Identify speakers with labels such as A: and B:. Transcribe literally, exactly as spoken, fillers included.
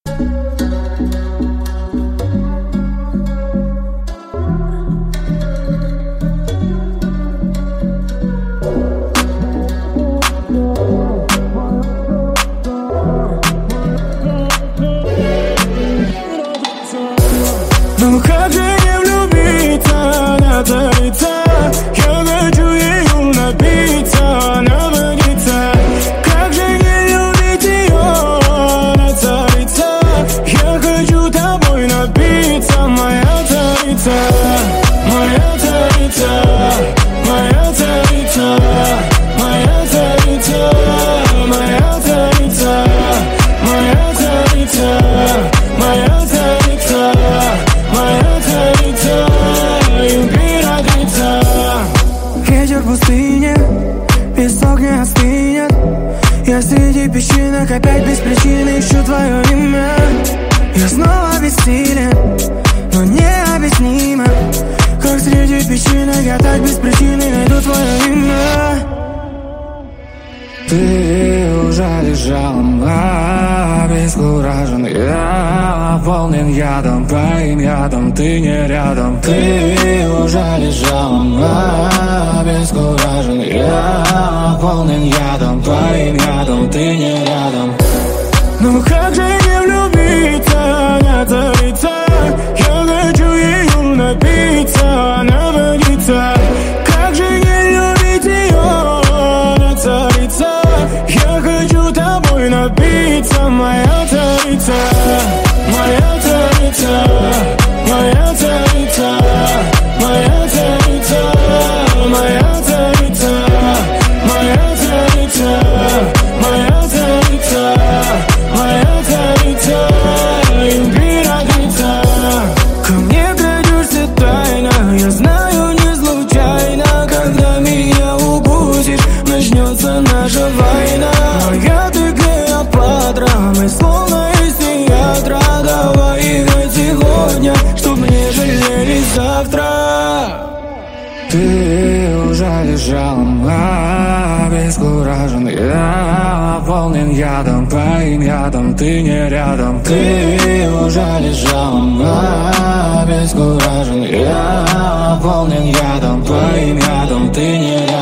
A: Ну как же не влюбиться, она царица. Я хочу ею напиться, она водится. Как же не любить ее, она царица. Я хочу тобой напиться, моя царица. Моя царица, моя царица, моя царица, моя царица, моя царица, моя царица, моя царица, императрица. Ветер в пустыне, песок не остынет. Я среди песчинок опять без причины ищу твое имя. Я снова бессилен, но необъяснимо. Как среди песчинок я так без причины найду твое имя. Ты уже лежала, обескуражен. Я наполнен ядом, твоим ядом, ты не рядом. Ты уже лежала, обескуражен. Я наполнен ядом, твоим ядом, ты не рядом. Ну как же не влюбиться, она царица. Я хочу ею напиться, она водится. Как же не любить ее, она царица. Я хочу тобой напиться, моя царица. Моя царица, моя царица, моя царица, моя царица, моя царица, моя царица, моя царица, императрица. Ко мне крадешься тайно, я знаю не случайно. Когда меня укусишь, начнется наша война. Моя ты Клеопатра, мы словно из театра. Давай играть сегодня, чтоб не жалели завтра. Ты уже лежала, обескуражен. Я наполнен ядом, твоим ядом, ты не рядом. Ты уже лежала, обескуражен. Я наполнен ядом, твоим ядом, ты не рядом.